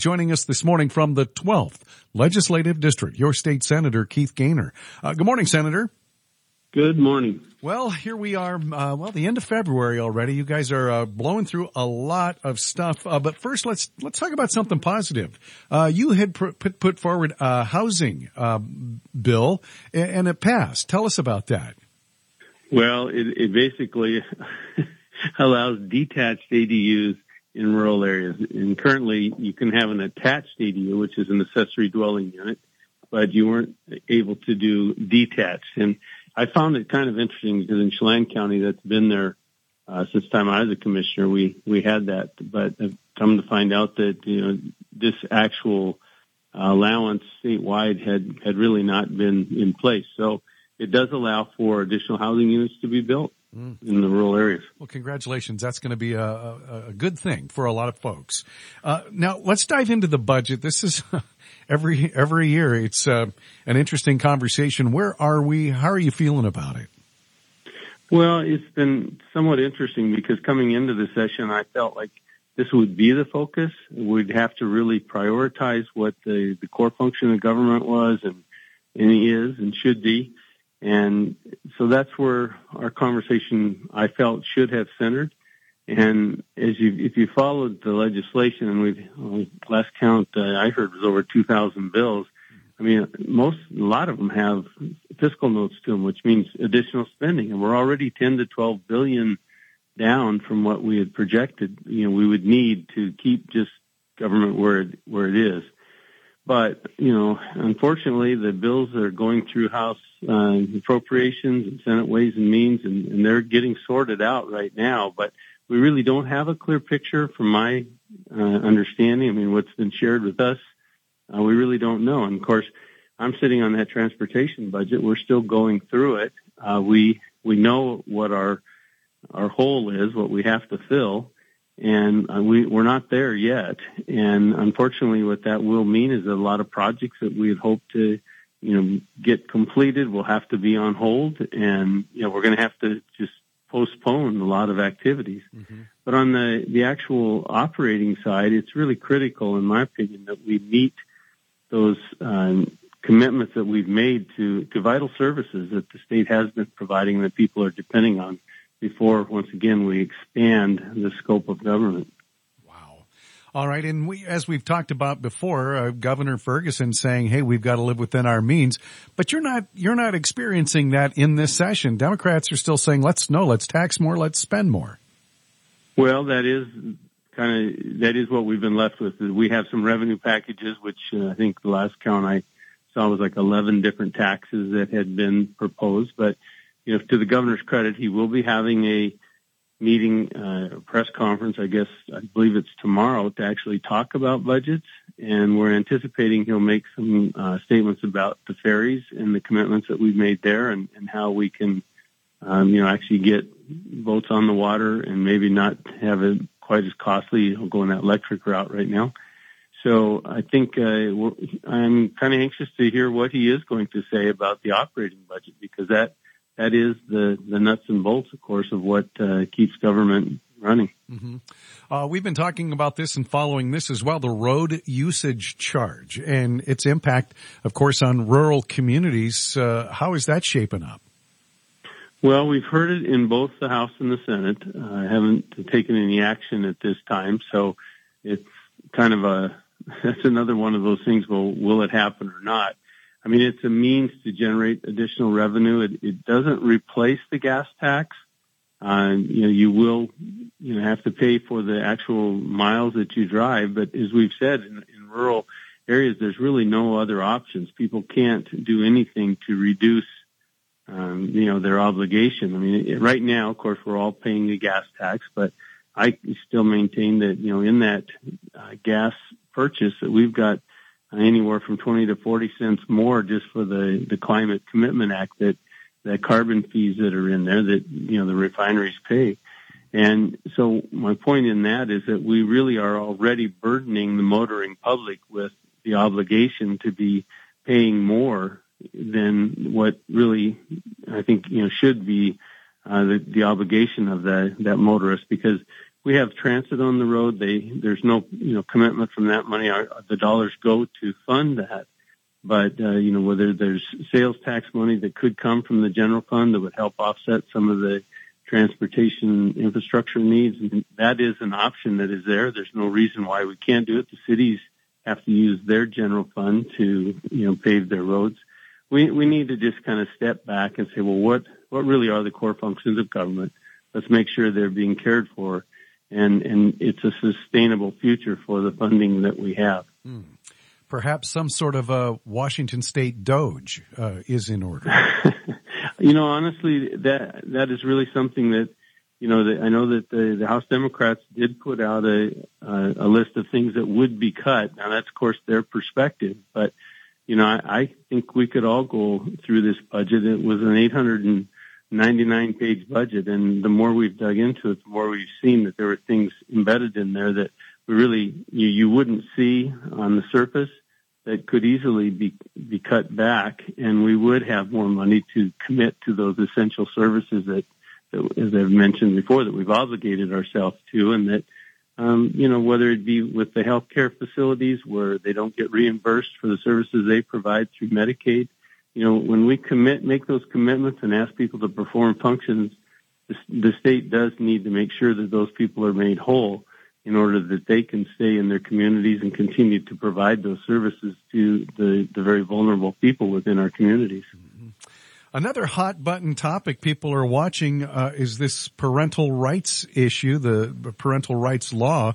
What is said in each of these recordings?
Joining us this morning from the 12th Legislative District, your state senator, Keith Gaynor. Good morning, Senator. Good morning. Well, here we are, the end of February already. You guys are blowing through a lot of stuff. But first, let's talk about something positive. You had put forward a housing bill, and it passed. Tell us about that. Well, it basically allows detached ADUs in rural areas. And currently, you can have an attached ADU, which is an accessory dwelling unit, but you weren't able to do detached. And I found it kind of interesting because in Chelan County, that's been there since the time I was a commissioner. We had that, but I've come to find out that this actual allowance statewide had really not been in place. So it does allow for additional housing units to be built in the rural areas. Well, congratulations. That's going to be a good thing for a lot of folks. Now, let's dive into the budget. This is every year. It's an interesting conversation. Where are we? How are you feeling about it? Well, it's been somewhat interesting because coming into the session, I felt like this would be the focus. We'd have to really prioritize what the core function of government was and is and should be. And so that's where our conversation, I felt, should have centered. And if you followed the legislation, and last count I heard was over 2,000 bills. I mean, a lot of them have fiscal notes to them, which means additional spending. And we're already 10 to 12 billion down from what we had projected. We would need to keep just government where it is. But, unfortunately, the bills are going through House appropriations and Senate Ways and Means, and they're getting sorted out right now. But we really don't have a clear picture from my understanding. I mean, what's been shared with us, we really don't know. And, of course, I'm sitting on that transportation budget. We're still going through it. We know what our hole is, what we have to fill. And we're not there yet. And unfortunately, what that will mean is that a lot of projects that we had hoped to, get completed will have to be on hold. And, we're going to have to just postpone a lot of activities. Mm-hmm. But on the actual operating side, it's really critical, in my opinion, that we meet those commitments that we've made to vital services that the state has been providing that people are depending on, before, once again, we expand the scope of government. Wow. All right. And as we've talked about before, Governor Ferguson saying, hey, we've got to live within our means. But you're not experiencing that in this session. Democrats are still saying, let's tax more, let's spend more. Well, that is what we've been left with. We have some revenue packages, which I think the last count I saw was like 11 different taxes that had been proposed. But to the governor's credit, he will be having a meeting, a press conference, I believe it's tomorrow, to actually talk about budgets. And we're anticipating he'll make some statements about the ferries and the commitments that we've made there and how we can, actually get boats on the water and maybe not have it quite as costly going that electric route right now. So I think I'm kind of anxious to hear what he is going to say about the operating budget, because that is the nuts and bolts, of course, of what keeps government running. Mm-hmm. We've been talking about this and following this as well, the road usage charge and its impact, of course, on rural communities. How is that shaping up? Well, we've heard it in both the House and the Senate. I haven't taken any action at this time, so it's kind of that's another one of those things. Well, will it happen or not? I mean, it's a means to generate additional revenue. It doesn't replace the gas tax. You will, have to pay for the actual miles that you drive. But as we've said, in rural areas, there's really no other options. People can't do anything to reduce, their obligation. I mean, right now, of course, we're all paying the gas tax, but I still maintain that, in that gas purchase that we've got anywhere from 20 to 40 cents more just for the Climate Commitment Act, that carbon fees that are in there that, the refineries pay. And so my point in that is that we really are already burdening the motoring public with the obligation to be paying more than what really, I think, should be the obligation of that motorist, because we have transit on the road. There's no, commitment from that money. The dollars go to fund that. But, whether there's sales tax money that could come from the general fund that would help offset some of the transportation infrastructure needs, and that is an option that is there. There's no reason why we can't do it. The cities have to use their general fund to, pave their roads. We need to just kind of step back and say, well, what really are the core functions of government? Let's make sure they're being cared for, and it's a sustainable future for the funding that we have. Perhaps some sort of a Washington State Doge is in order. Honestly, that is really something that, I know that the House Democrats did put out a list of things that would be cut. Now, that's, of course, their perspective. But, I think we could all go through this budget. It was an 899-page budget, and the more we've dug into it, the more we've seen that there were things embedded in there that we really you wouldn't see on the surface that could easily be cut back, and we would have more money to commit to those essential services that as I've mentioned before, that we've obligated ourselves to, and that, whether it be with the healthcare facilities where they don't get reimbursed for the services they provide through Medicaid, when we make those commitments and ask people to perform functions, the state does need to make sure that those people are made whole in order that they can stay in their communities and continue to provide those services to the very vulnerable people within our communities. Another hot button topic people are watching is this parental rights issue, the parental rights law.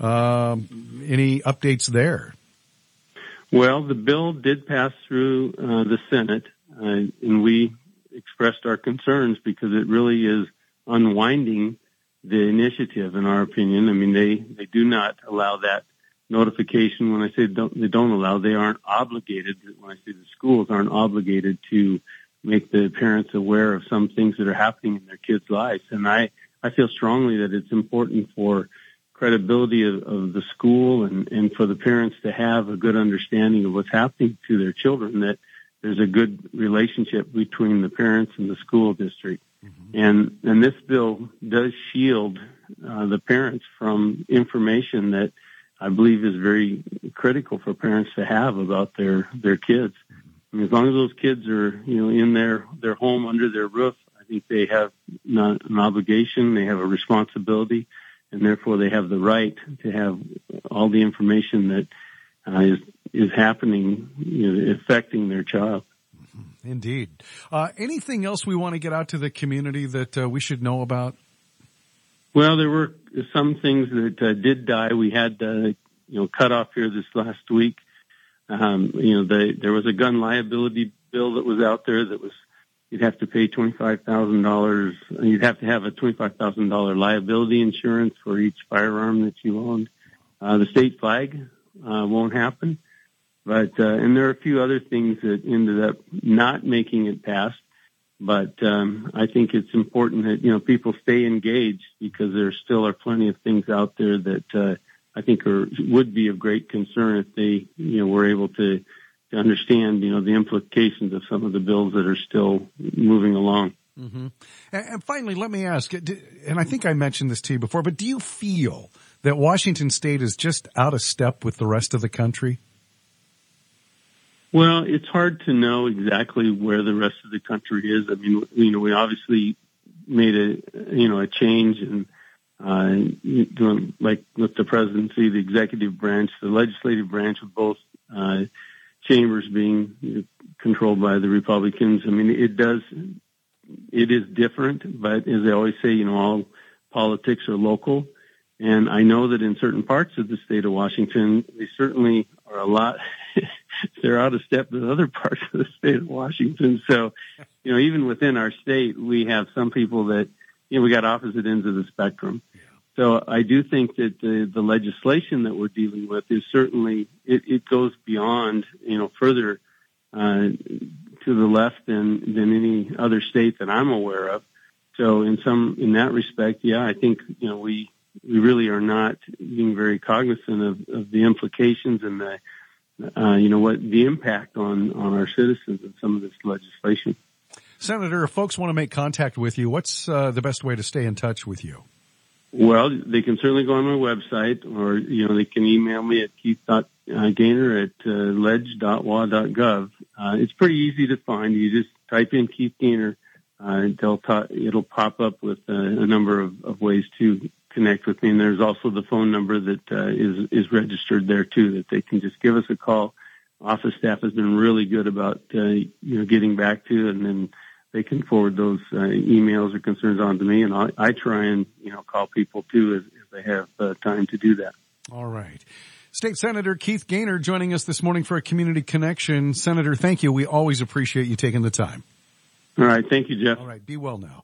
Any updates there? Well, the bill did pass through the Senate, and we expressed our concerns because it really is unwinding the initiative, in our opinion. I mean, they do not allow that notification. When I say they don't allow, they aren't obligated. When I say the schools aren't obligated to make the parents aware of some things that are happening in their kids' lives. And I feel strongly that it's important for credibility of the school and for the parents to have a good understanding of what's happening to their children, that there's a good relationship between the parents and the school district. And this bill does shield the parents from information that I believe is very critical for parents to have about their kids. I mean, as long as those kids are, in their home under their roof, I think they have not an obligation, they have a responsibility, and therefore they have the right to have all the information that is happening, affecting their child. Indeed. Anything else we want to get out to the community that we should know about? Well, there were some things that did die. We had, cut off here this last week. There was a gun liability bill that was out there that was, you'd have to pay $25,000. You'd have to have a $25,000 liability insurance for each firearm that you owned. The state flag won't happen. But, and there are a few other things that ended up not making it past. But, I think it's important that, people stay engaged because there still are plenty of things out there that, I think would be of great concern if they, were able to understand, the implications of some of the bills that are still moving along. Mm-hmm. And finally, let me ask, and I think I mentioned this to you before, but do you feel that Washington State is just out of step with the rest of the country? Well, it's hard to know exactly where the rest of the country is. I mean, we obviously made a change and, doing like with the presidency, the executive branch, the legislative branch of both, chambers being controlled by the Republicans. I mean, it is different, but as I always say, all politics are local. And I know that in certain parts of the state of Washington, they certainly are they're out of step with other parts of the state of Washington. So, even within our state, we have some people that, we got opposite ends of the spectrum. So I do think that the legislation that we're dealing with is certainly, it goes beyond, further, to the left than any other state that I'm aware of. So in that respect, I think, we really are not being very cognizant of the implications and what the impact on our citizens of some of this legislation. Senator, if folks want to make contact with you, what's the best way to stay in touch with you? Well, they can certainly go on my website, or they can email me at keith.gaynor@ledge.wa.gov. It's pretty easy to find. You just type in Keith Gaynor, and it'll pop up with a number of ways to connect with me. And there's also the phone number that is registered there too, that they can just give us a call. Office staff has been really good about getting back to, and then they can forward those emails or concerns on to me, and I try and call people too if they have time to do that. All right. State Senator Keith Gaynor joining us this morning for a Community Connection. Senator, thank you. We always appreciate you taking the time. All right. Thank you, Jeff. All right. Be well now.